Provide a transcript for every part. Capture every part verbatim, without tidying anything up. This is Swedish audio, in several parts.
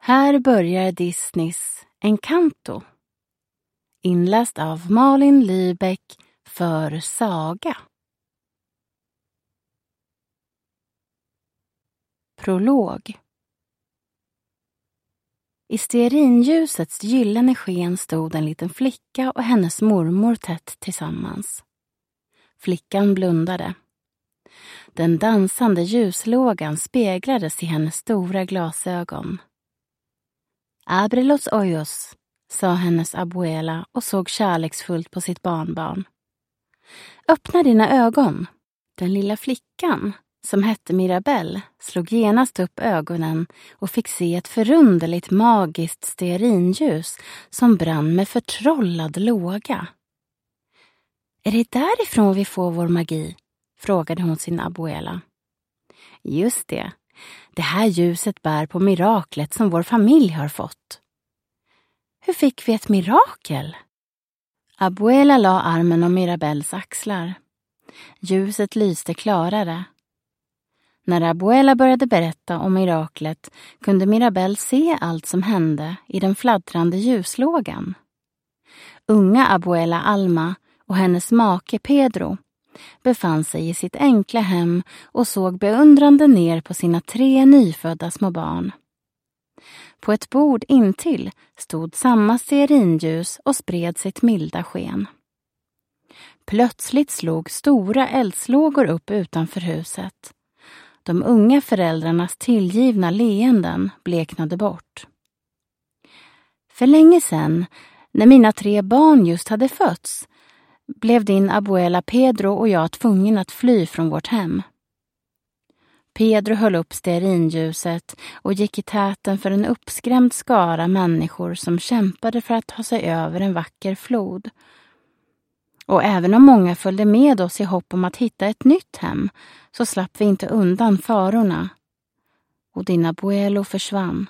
Här börjar Disneys Encanto. Inläst av Malin Lybeck för Saga. Prolog. I stearinljusets gyllene sken stod en liten flicka och hennes mormor tätt tillsammans. Flickan blundade. Den dansande ljuslågan speglades i hennes stora glasögon. Abre los ojos, sa hennes abuela och såg kärleksfullt på sitt barnbarn. Öppna dina ögon. Den lilla flickan, som hette Mirabelle, slog genast upp ögonen och fick se ett förunderligt magiskt stearinljus som brann med förtrollad låga. Är det därifrån vi får vår magi? Frågade hon sin abuela. Just det. Det här ljuset bär på miraklet som vår familj har fått. Hur fick vi ett mirakel? Abuela la armen om Mirabelles axlar. Ljuset lyste klarare. När abuela började berätta om miraklet kunde Mirabelle se allt som hände i den fladdrande ljuslågan. Unga abuela Alma och hennes make Pedro befann sig i sitt enkla hem och såg beundrande ner på sina tre nyfödda små barn. På ett bord intill stod samma stearinljus och spred sitt milda sken. Plötsligt slog stora eldslågor upp utanför huset. De unga föräldrarnas tillgivna leenden bleknade bort. För länge sedan, när mina tre barn just hade fötts, blev din abuela Pedro och jag tvungen att fly från vårt hem. Pedro höll upp stearinljuset och gick i täten för en uppskrämd skara människor som kämpade för att ta sig över en vacker flod. Och även om många följde med oss i hopp om att hitta ett nytt hem, så slapp vi inte undan farorna. Och din abuelo försvann.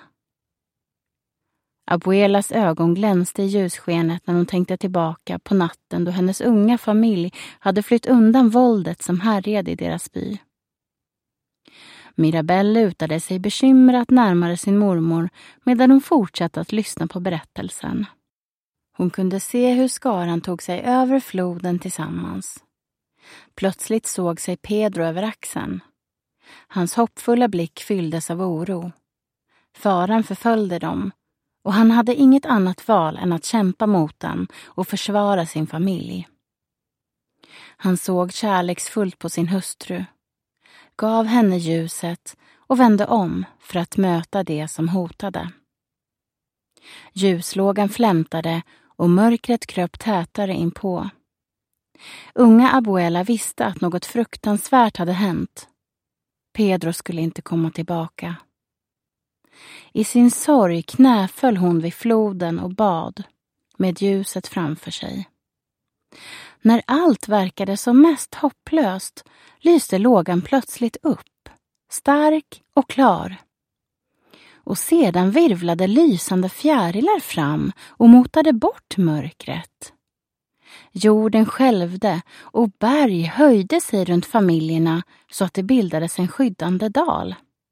Abuelas ögon glänste i ljusskenet när hon tänkte tillbaka på natten då hennes unga familj hade flytt undan våldet som härjade i deras by. Mirabelle lutade sig bekymrat närmare sin mormor medan hon fortsatte att lyssna på berättelsen. Hon kunde se hur skaran tog sig över floden tillsammans. Plötsligt såg sig Pedro över axeln. Hans hoppfulla blick fylldes av oro. Faran förföljde dem. Och han hade inget annat val än att kämpa mot den och försvara sin familj. Han såg kärleksfullt på sin hustru, gav henne ljuset och vände om för att möta det som hotade. Ljuslågan flämtade och mörkret kröp tätare inpå. Unga abuela visste att något fruktansvärt hade hänt. Pedro skulle inte komma tillbaka. I sin sorg knäföll hon vid floden och bad, med ljuset framför sig. När allt verkade som mest hopplöst lyste lågan plötsligt upp, stark och klar. Och sedan virvlade lysande fjärilar fram och motade bort mörkret. Jorden skälvde och berg höjde sig runt familjerna så att det bildades en skyddande dal.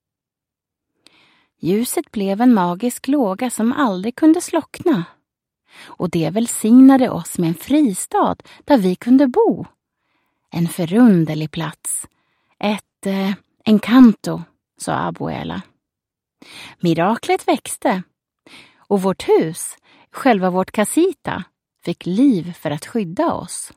Ljuset blev en magisk låga som aldrig kunde slockna. Och det välsignade oss med en fristad där vi kunde bo. En förunderlig plats. Ett eh, encanto, sa abuela. Miraklet växte. Och vårt hus, själva vårt casita, fick liv för att skydda oss.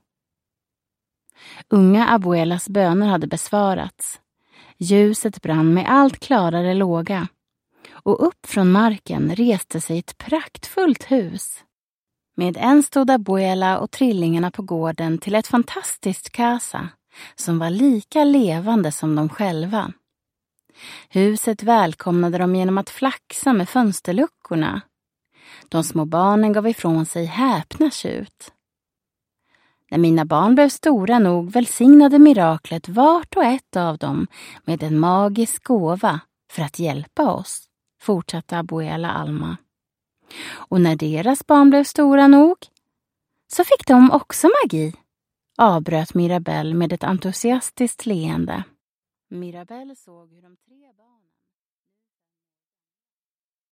Unga abuelas böner hade besvarats. Ljuset brann med allt klarare låga. Och upp från marken reste sig ett praktfullt hus. Med en stod abuela och trillingarna på gården till ett fantastiskt casa som var lika levande som de själva. Huset välkomnade dem genom att flaxa med fönsterluckorna. De små barnen gav ifrån sig häpna tjut. När mina barn blev stora nog välsignade miraklet vart och ett av dem med en magisk gåva för att hjälpa oss, fortsatte abuela Alma. Och när deras barn blev stora nog så fick de också magi, avbröt Mirabelle med ett entusiastiskt leende. Mirabelle såg hur de tre barnen